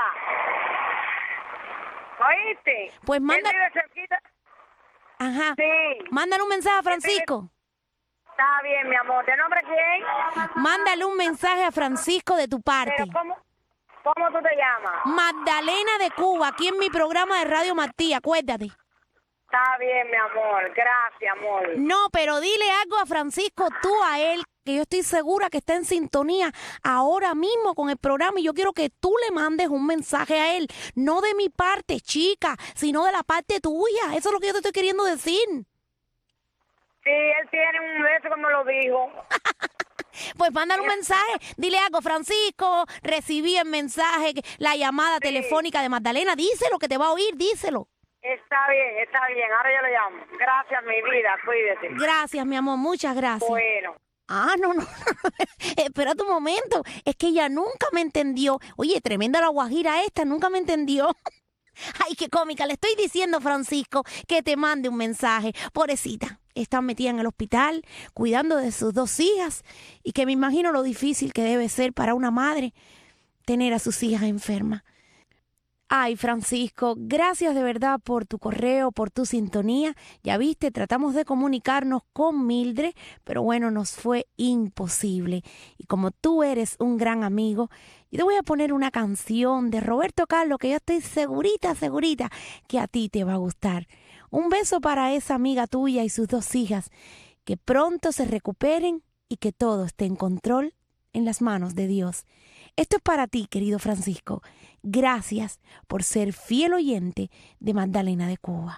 ¿Oíste? Pues manda- Él vive cerquita. Ajá. Sí. Mándale un mensaje a Francisco. Está bien, mi amor. ¿De nombre quién? Mándale un mensaje a Francisco de tu parte. Pero ¿cómo, cómo tú te llamas? Magdalena de Cuba, aquí en mi programa de Radio Martí, acuérdate. Está bien, mi amor. Gracias, amor. No, pero dile algo a Francisco, tú a él, que yo estoy segura que está en sintonía ahora mismo con el programa y yo quiero que tú le mandes un mensaje a él, no de mi parte, chica, sino de la parte tuya. Eso es lo que yo te estoy queriendo decir. Sí, él tiene un beso como lo dijo. Pues mándale un mensaje, dile algo, Francisco, recibí el mensaje, la llamada telefónica de Magdalena, díselo que te va a oír, díselo. Está bien, está bien. Ahora yo lo llamo. Gracias, mi vida. Cuídate. Gracias, mi amor, muchas gracias. Bueno. Ah, no, no, espérate un momento, es que ella nunca me entendió. Oye, tremenda la guajira esta, nunca me entendió. Ay, qué cómica, le estoy diciendo, Francisco, que te mande un mensaje. Pobrecita, está metida en el hospital, cuidando de sus dos hijas, y que me imagino lo difícil que debe ser para una madre tener a sus hijas enfermas. Ay, Francisco, gracias de verdad por tu correo, por tu sintonía. Ya viste, tratamos de comunicarnos con Mildred, pero bueno, nos fue imposible. Y como tú eres un gran amigo, yo te voy a poner una canción de Roberto Carlos que yo estoy segurita, segurita que a ti te va a gustar. Un beso para esa amiga tuya y sus dos hijas. Que pronto se recuperen y que todo esté en control en las manos de Dios. Esto es para ti, querido Francisco. Gracias por ser fiel oyente de Magdalena de Cuba.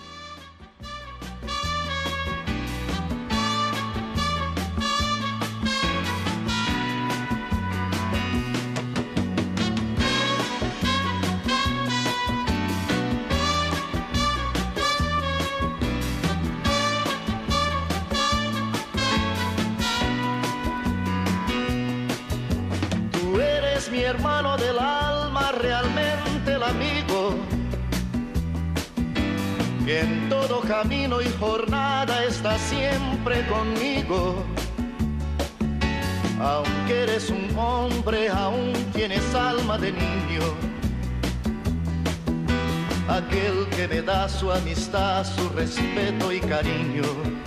Tú eres mi hermano del alma, realmente el amigo, que en todo camino y jornada está siempre conmigo. Aunque eres un hombre hombre aún tienes alma de niño, aquel que me da su amistad, su respeto y cariño.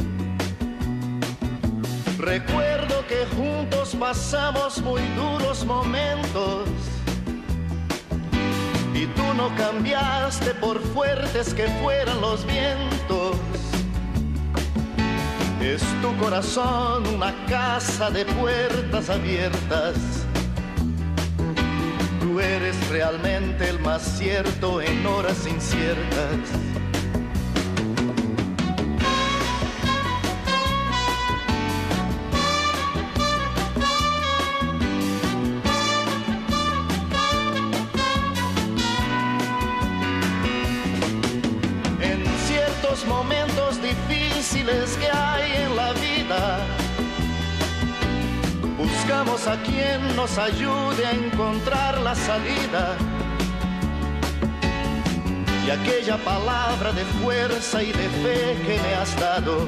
Recuerdo que juntos pasamos muy duros momentos y tú no cambiaste por fuertes que fueran los vientos. Es tu corazón una casa de puertas abiertas. Tú eres realmente el más cierto en horas inciertas. En ciertos momentos difíciles que hay en la vida, buscamos a quien nos ayude a encontrar la salida. Y aquella palabra de fuerza y de fe que me has dado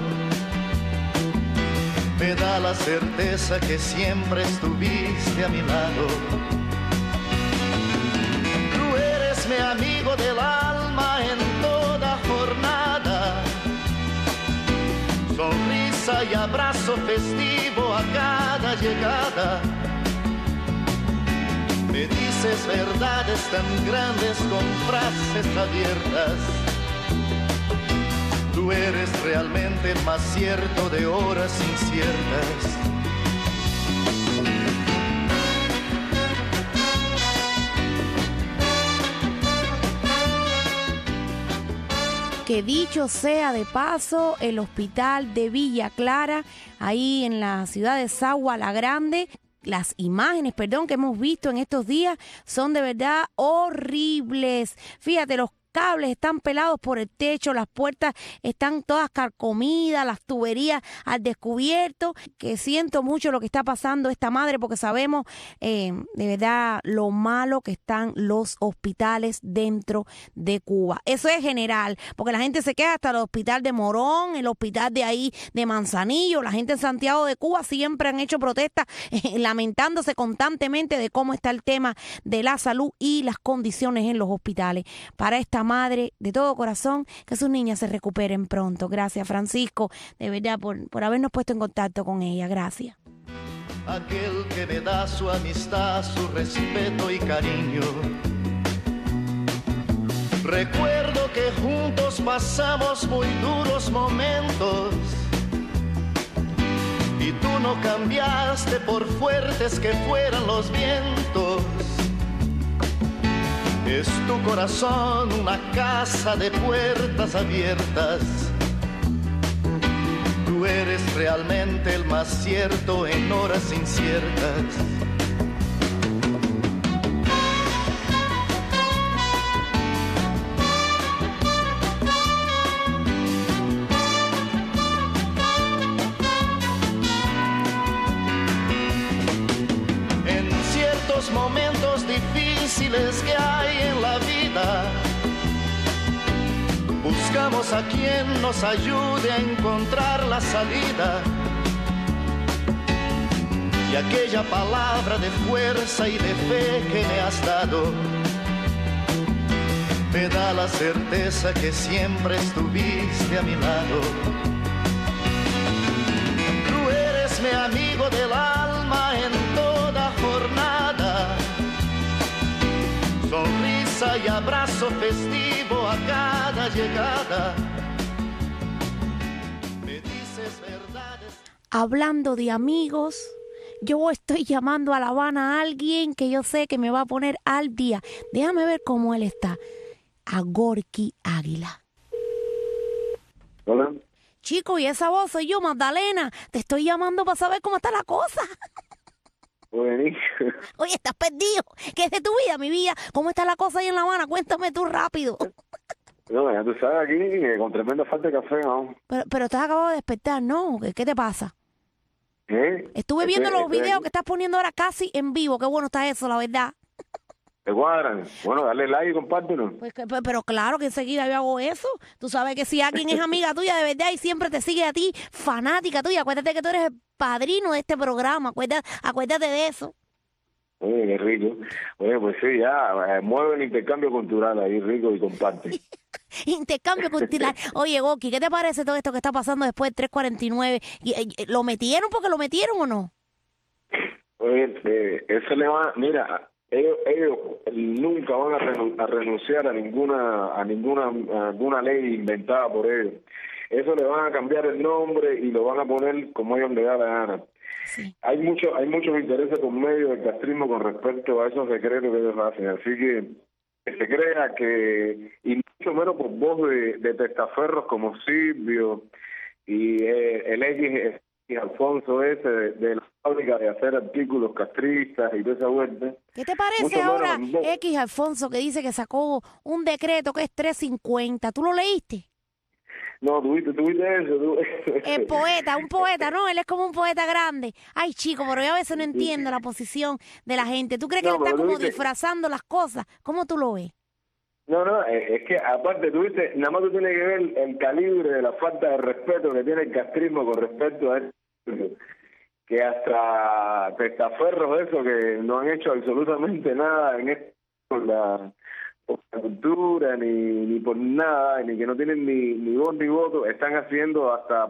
me da la certeza que siempre estuviste a mi lado. Tú eres mi amigo del alma en toda jornada, sonrisa y abrazo festivo a cada llegada. Me dices verdades tan grandes con frases abiertas. Tú eres realmente el más cierto de horas inciertas. Que dicho sea de paso, el hospital de Villa Clara, ahí en la ciudad de Sagua la Grande, las imágenes, perdón, que hemos visto en estos días son de verdad horribles. Fíjate, los cables están pelados por el techo, las puertas están todas carcomidas, las tuberías al descubierto, que siento mucho lo que está pasando esta madre, porque sabemos eh, de verdad lo malo que están los hospitales dentro de Cuba. Eso es general, porque la gente se queda hasta el hospital de Morón, el hospital de ahí de Manzanillo, la gente en Santiago de Cuba siempre han hecho protestas eh, lamentándose constantemente de cómo está el tema de la salud y las condiciones en los hospitales. Para esta madre, de todo corazón, que sus niñas se recuperen pronto. Gracias, Francisco, de verdad, por, por habernos puesto en contacto con ella. Gracias. Aquel que me da su amistad, su respeto y cariño. Recuerdo que juntos pasamos muy duros momentos y tú no cambiaste por fuertes que fueran los vientos. Es tu corazón una casa de puertas abiertas. Tú eres realmente el más cierto en horas inciertas. En ciertos momentos difíciles que hay en la vida, buscamos a quien nos ayude a encontrar la salida. Y aquella palabra de fuerza y de fe que me has dado me da la certeza que siempre estuviste a mi lado. Tú eres mi amigo del alma en toda jornada, sonrisa y abrazo festivo a cada llegada. Me dices verdades. Hablando de amigos, yo estoy llamando a La Habana a alguien que yo sé que me va a poner al día. Déjame ver cómo él está. A Gorky Águila. Hola. Chico, y esa voz soy yo, Magdalena. Te estoy llamando para saber cómo está la cosa. Oye, estás perdido. ¿Qué es de tu vida, mi vida? ¿Cómo está la cosa ahí en La Habana? Cuéntame tú rápido. No, ya tú sabes aquí que con tremenda falta de café, ¿no? Pero, pero estás acabado de despertar, ¿no? ¿Qué, qué te pasa? ¿Qué? Estuve Estoy- viendo los estoy videos aquí. que estás poniendo ahora casi en vivo. Qué bueno está eso, la verdad. ¿Te cuadran? Bueno, dale like y compártelo. Pues, que- pero, pero claro que enseguida yo hago eso. Tú sabes que si alguien es amiga tuya de verdad y siempre te sigue a ti, fanática tuya, acuérdate que tú eres el padrino de este programa. Acuérdate, acuérdate de eso. Oye, qué rico. Oye, pues sí, ya, eh, mueve el intercambio cultural ahí, rico, y comparte. Intercambio cultural. Oye, Gorky, ¿qué te parece todo esto que está pasando después del tres cuarenta y nueve? ¿Y, y, ¿Lo metieron porque lo metieron o no? Oye, eh, eso le va, mira, ellos, ellos nunca van a, renu a renunciar a ninguna, a ninguna, a alguna ley inventada por ellos. Eso le van a cambiar el nombre y lo van a poner como ellos les da la gana. Sí. Hay mucho, hay muchos intereses por medio del castrismo con respecto a esos decretos que ellos hacen, así que que se crea que, y mucho menos por voz de, de testaferros como Silvio y eh, el X y Alfonso ese de, de la fábrica de hacer artículos castristas y toda esa vuelta. ¿Qué te parece ahora X Alfonso que dice que sacó un decreto que es tres cincuenta? ¿Tú lo leíste? No, tuviste, tuviste eso. Tú... El poeta, un poeta, ¿no? Él es como un poeta grande. Ay, chico, pero yo a veces no entiendo la posición de la gente. ¿Tú crees que no, él está como tuviste... disfrazando las cosas? ¿Cómo tú lo ves? No, no, es que aparte, tuviste, nada más tú tienes que ver el calibre de la falta de respeto que tiene el castrismo con respecto a eso. Que hasta testaferros de eso que no han hecho absolutamente nada en esto por la... por la cultura, ni, ni por nada, ni que no tienen ni, ni voz ni voto, están haciendo hasta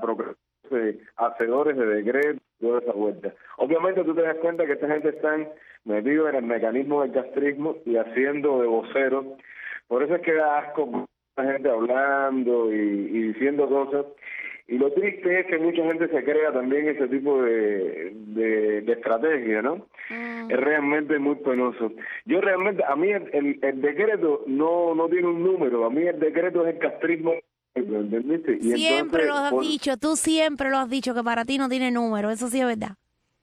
hacedores de decretos, toda esa vuelta. Obviamente tú te das cuenta que esta gente están metidos en el mecanismo del castrismo y haciendo de voceros, por eso es que da asco la gente hablando y, y diciendo cosas. Y lo triste es que mucha gente se crea también ese tipo de, de, de estrategia, ¿no? Mm. Es realmente muy penoso. Yo realmente, a mí el, el, el decreto no, no tiene un número, a mí el decreto es el castrismo, ¿entendiste? Y siempre entonces, lo has por... dicho, tú siempre lo has dicho, que para ti no tiene número, eso sí es verdad.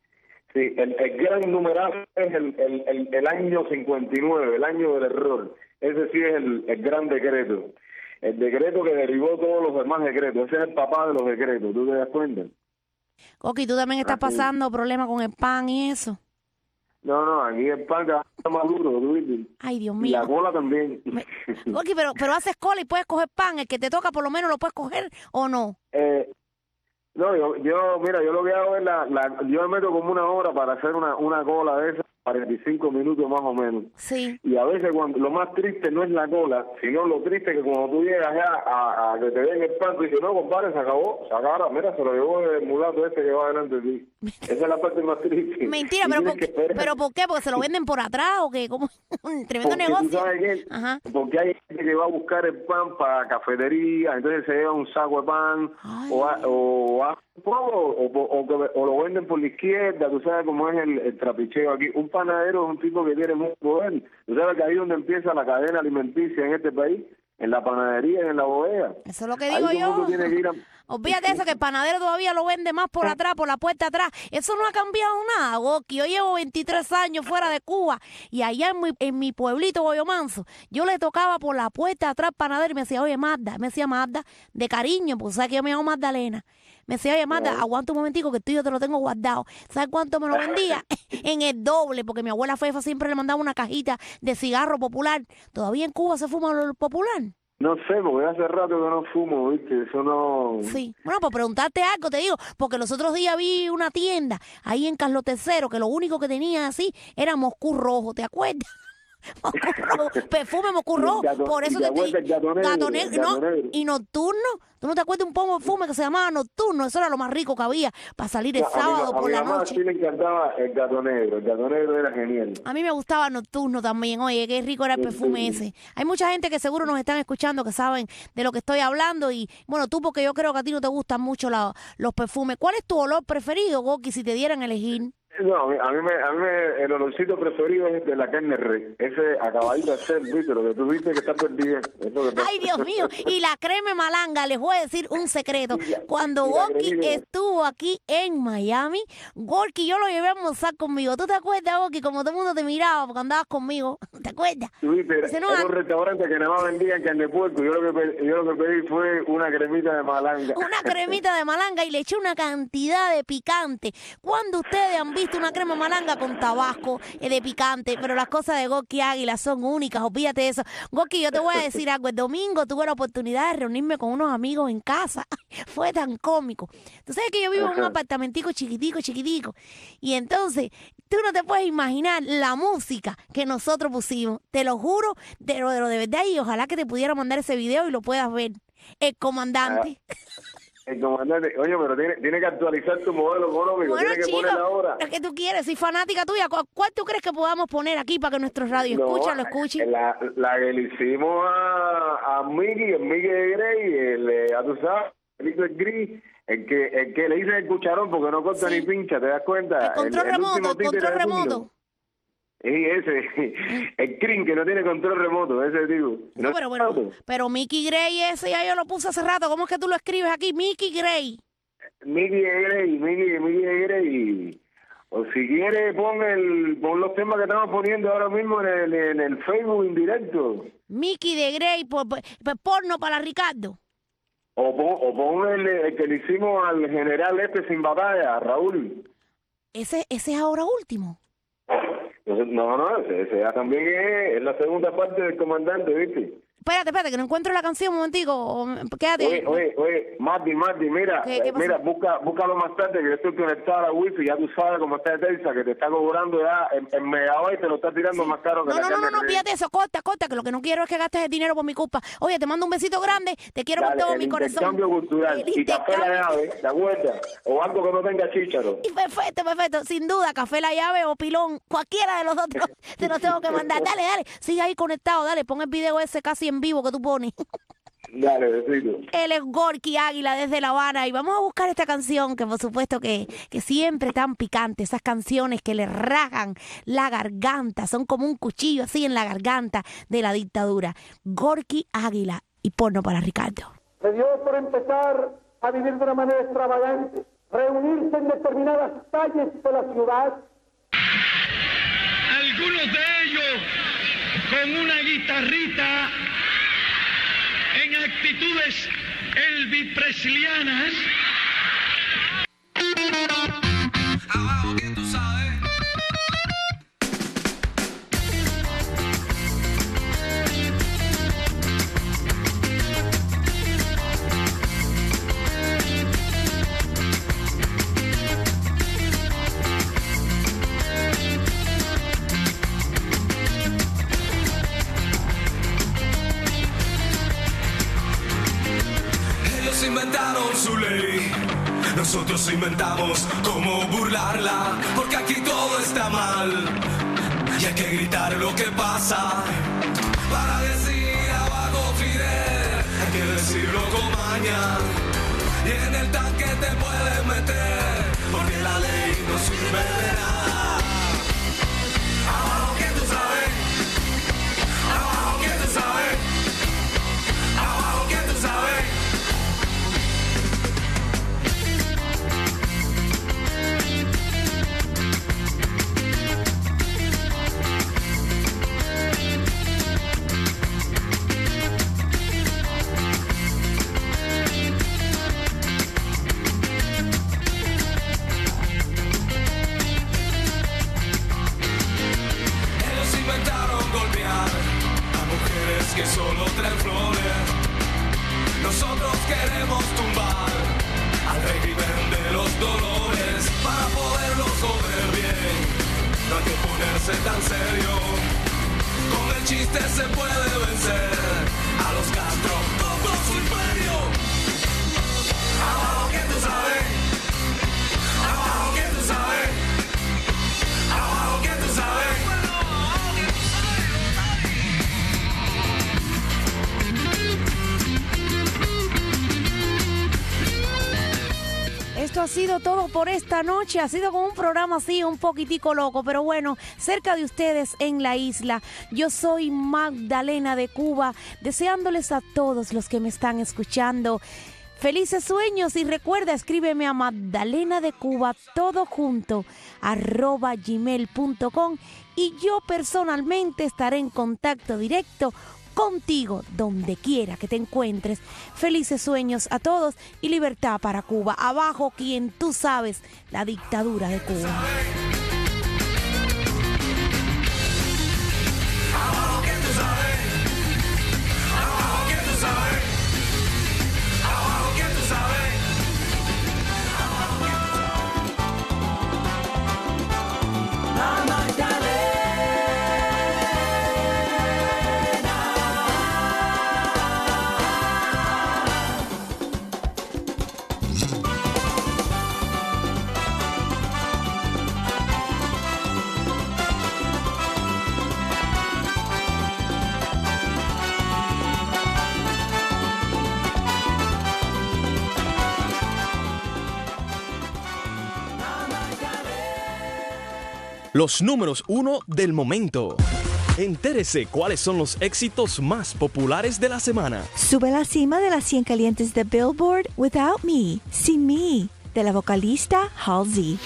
Sí, el, el gran numerazo es el, el, el, el año cincuenta y nueve, el año del error. Ese sí es el, el gran decreto. El decreto que derivó todos los demás decretos. Ese es el papá de los decretos, ¿tú te das cuenta? Coqui, ¿tú también estás pasando problemas con el pan y eso? No, no, aquí el pan está más duro, ¿tú viste? Ay, Dios mío. Y la cola también. Me... Coqui, pero, pero haces cola y puedes coger pan. El que te toca por lo menos lo puedes coger, ¿o no? Eh, no, yo, yo, mira, yo lo que hago es la, la... Yo me meto como una hora para hacer una, una cola de esa. cuarenta y cinco minutos más o menos. Sí. Y a veces cuando lo más triste no es la cola, sino lo triste es que cuando tú llegas ya a, a que te den el pan, tú dices, no, compadre, se acabó, se acabó, mira, se lo llevó el mulato este que va delante de ti. Esa es la parte más triste. Mentira, pero por, pero ¿por qué? ¿Porque se lo venden por atrás o qué? ¿Cómo? Un tremendo porque negocio. ¿tú sabes qué? Ajá. Porque hay gente que va a buscar el pan para cafetería, entonces se lleva un saco de pan, Ay. o, a, o a, o, o, o, o lo venden por la izquierda, tú sabes cómo es el, el trapicheo aquí. Un panadero es un tipo que tiene mucho poder. Tú sabes que ahí es donde empieza la cadena alimenticia en este país, en la panadería y en la bodega. Eso es lo que digo yo. Tiene que ir a... Olvídate eso, que el panadero todavía lo vende más por atrás, por la puerta atrás. Eso no ha cambiado nada, Gorky. Yo llevo veintitrés años fuera de Cuba y allá en mi, en mi pueblito, Boyo Manso, yo le tocaba por la puerta atrás al panadero y me decía, oye, Magda, me decía Magda, de cariño, porque sabes que yo me llamo Magdalena. Me decía, oye, Magda, no. aguanta un momentico que el tuyo te lo tengo guardado. ¿Sabes cuánto me lo vendía? En el doble, porque mi abuela Fefa siempre le mandaba una cajita de cigarro popular. ¿Todavía en Cuba se fuma lo popular? No sé, porque hace rato que no fumo, ¿viste? Eso no... Sí. Bueno, pues preguntarte algo, te digo, porque los otros días vi una tienda ahí en Carlos tercero que lo único que tenía así era Moscú Rojo, ¿te acuerdas? Perfume Moscú Rojo, gato, por eso te digo gato negro, gato negro, gato no, negro. Y nocturno. ¿Tú no te acuerdas de un pomo de perfume que se llamaba Nocturno? Eso era lo más rico que había para salir el no, sábado a mi, por a la mi mamá noche. Sí le encantaba el gato negro, el gato negro era genial. A mí me gustaba Nocturno también, oye, qué rico era el perfume ese. Hay mucha gente que seguro nos están escuchando que saben de lo que estoy hablando y, bueno, tú porque yo creo que a ti no te gustan mucho la, los perfumes. ¿Cuál es tu olor preferido, Gorky, si te dieran a elegir? No, a mí, a mí, me, a mí me, el olorcito preferido es de la carne rey. Ese acabadito de hacer, ¿viste? Lo que tú viste que está perdido. Ay, Dios mío. Y la crema malanga, les voy a decir un secreto. Cuando Gorky estuvo aquí en Miami, Gorky yo lo llevé a almorzar conmigo. ¿Tú te acuerdas, Gorky? Como todo el mundo te miraba porque andabas conmigo. ¿Te acuerdas? ¿Tú viste? Era, no, era un restaurante que nada más vendían carne de puerco. Yo lo, que pedí, yo lo que pedí fue una cremita de malanga. Una cremita de malanga y le eché una cantidad de picante. ¿Cuándo ustedes han visto visto una crema malanga con tabasco eh, de picante, pero las cosas de Gorky Águila son únicas, olvídate de eso. Gorky, yo te voy a decir algo. El domingo tuve la oportunidad de reunirme con unos amigos en casa. Fue tan cómico. Tú sabes que yo vivo en un apartamentico chiquitico, chiquitico. Y entonces, tú no te puedes imaginar la música que nosotros pusimos. Te lo juro, de lo de, lo de verdad, y ojalá que te pudiera mandar ese video y lo puedas ver. El comandante. Ah. El comandante, oye, pero tiene, tiene que actualizar tu modelo económico, bueno, tiene que chico, poner ahora. Lo que tú quieres, soy fanática tuya. ¿Cuál, cuál tú crees que podamos poner aquí para que nuestros radio No, escuchen, lo escuchen? La, la que le hicimos a, a Mickey, el Mickey de Grey, el, eh, a tu sabes, el hizo el gris, el que, el que le hice el cucharón porque no corta sí. ni pincha, ¿te das cuenta? El control el, el remoto, el control remoto. Sí, ese, el Crin que no tiene control remoto, ese tipo. No, no pero bueno, pero Mickey Gray ese ya yo lo puse hace rato. ¿Cómo es que tú lo escribes aquí? Mickey Gray. Mickey Gray, Mickey, Mickey Gray. O si quiere, pon, el, pon los temas que estamos poniendo ahora mismo en el, en el Facebook indirecto. Mickey de Gray, por, por, por porno para Ricardo. O pon, o pon el, el que le hicimos al general este sin batalla, Raúl. Ese, ese es ahora último. No, no, ese, ese ya también es, es la segunda parte del comandante, ¿viste? Espérate, espérate, que no encuentro la canción, un momentico. Quédate. Oye, oye, oye, Marty, Marty, mira, ¿Qué, qué mira, busca, búscalo más tarde, que yo estoy conectado a la wifi, ya tú sabes cómo está de Telsa, que te está cobrando ya en, en megabyte, te lo está tirando sí. más caro que no, la No, no, no, no, fíjate eso, corta, corta, que lo que no quiero es que gastes el dinero por mi culpa. Oye, te mando un besito grande, te quiero Dale, con todo el mi corazón. intercambio cultural, el y café la llave, ¿te acuerdas? O algo que no tenga chícharo. Y perfecto, perfecto, sin duda, café la llave o pilón, cualquiera de los otros te los tengo que mandar. Dale, dale, sigue ahí conectado, dale, pon el video ese casi en vivo que tú pones. Dale, besito. Él es Gorky Águila desde La Habana y vamos a buscar esta canción que por supuesto que, que siempre tan picante, esas canciones que le rajan la garganta, son como un cuchillo así en la garganta de la dictadura. Gorky Águila y porno para Ricardo. Le dio por empezar a vivir de una manera extravagante, reunirse en determinadas calles de la ciudad. Algunos de ellos con una guitarrita en actitudes Elvis Preslianas. Abajo que tú sabes. Inventaron su ley, nosotros inventamos cómo burlarla, porque aquí todo está mal y hay que gritar lo que pasa. Para decir abajo Fidel, hay que decirlo con maña, y en el tanque te puedes meter, porque la ley no sirve de nada. Abajo que tú sabes, abajo que tú sabes, abajo que tú sabes. Que solo traen flores. Nosotros queremos tumbar al régimen de los dolores para poderlos joder bien. No hay que ponerse tan serio. Con el chiste se puede vencer a los Castro con su imperio. Abajo que tú sabes, abajo que tú sabes, abajo que tú sabes. Esto ha sido todo por esta noche. Ha sido como un programa así, un poquitico loco, pero bueno, cerca de ustedes en la isla. Yo soy Magdalena de Cuba, deseándoles a todos los que me están escuchando felices sueños, y recuerda, escríbeme a Magdalena de Cuba, todo junto, arroba gmail punto com, y yo personalmente estaré en contacto directo contigo donde quiera que te encuentres. Felices sueños a todos y libertad para Cuba. Abajo quien tú sabes, la dictadura de Cuba. los números uno del momento. Entérese cuáles son los éxitos más populares de la semana. Sube a la cima de las cien calientes de Billboard, Without Me, Sin Me, de la vocalista Halsey.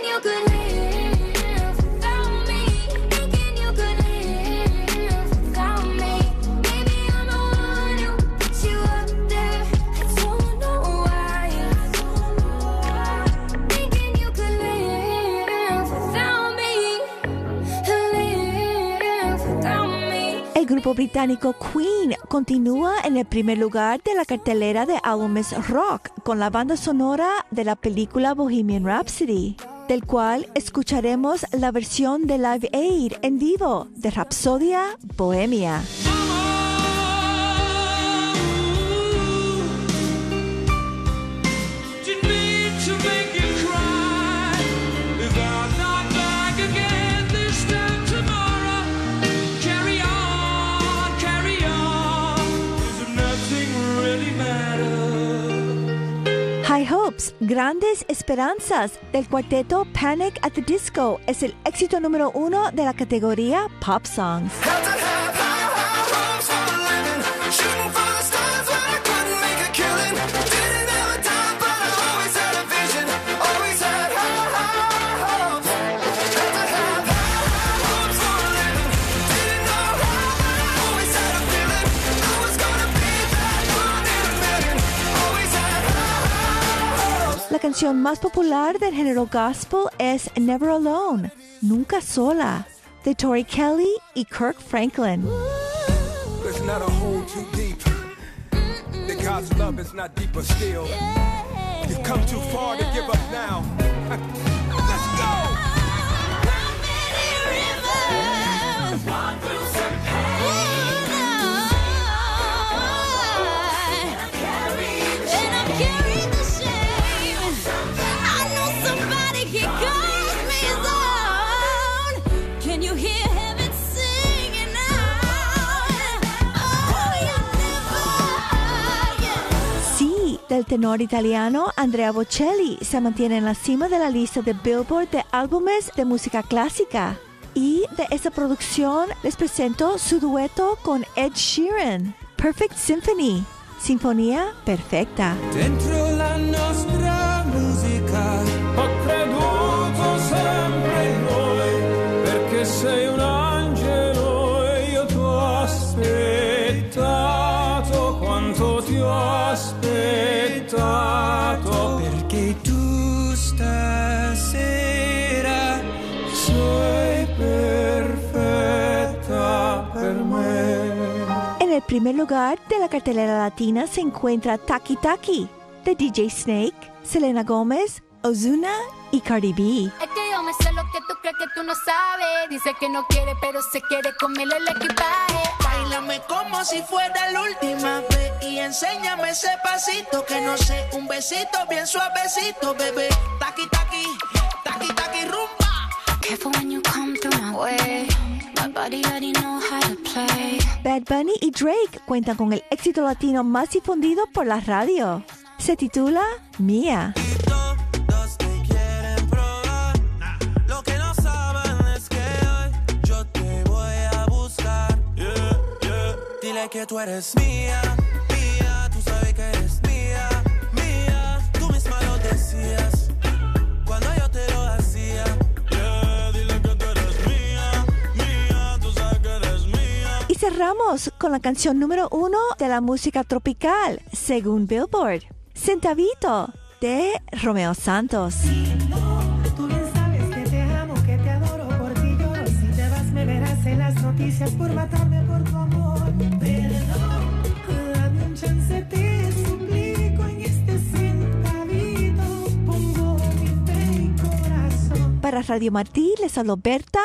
El grupo británico Queen continúa en el primer lugar de la cartelera de álbumes rock con la banda sonora de la película Bohemian Rhapsody, del cual escucharemos la versión de Live Aid en vivo de Rhapsodia Bohemia. High Hopes, Grandes Esperanzas, del cuarteto Panic at the Disco, es el éxito número uno de la categoría Pop Songs. La canción más popular del género gospel es Never Alone, Nunca Sola, de Tori Kelly y Kirk Franklin. There's not a hole too deep. The God's love is not deeper still. You've come too far to give up now. Let's go. Del tenor italiano Andrea Bocelli se mantiene en la cima de la lista de Billboard de álbumes de música clásica. Y de esta producción les presento su dueto con Ed Sheeran, Perfect Symphony, Sinfonía Perfecta. Dentro la nostra musica ho creduto sempre in noi, perché sei un angelo e io t'ho aspettato quanto ti ho aspettato, perché tu stasera sei perfetta per me. En el primer lugar de la cartelera latina se encuentra Taki Taki, de D J Snake, Selena Gómez, Ozuna y Cardi B. Es que yo me sé lo que tú crees que tú no sabes. Dice que no quiere, pero se quiere comerle el equipaje. Báilame como si fuera la última vez y enséñame ese pasito que no sé, un besito bien suavecito, bebé. Taki taki, taki taki rumba. Careful when you come through my way. My body already know how to play. Bad Bunny y Drake cuentan con el éxito latino más difundido por la radio. Se titula Mía. Que tú eres mía, mía, tú sabes que eres mía, mía, tú misma lo decías cuando yo te lo hacía. Yeah, dile que tú eres mía, mía, tú sabes que eres mía. Y cerramos con la canción número uno de la música tropical, según Billboard, Centavito, de Romeo Santos. Tú bien sabes que te amo, que te adoro, por ti lloro. Si te vas me verás en las noticias por matarme por tu amor. Para Radio Martí les habló Berta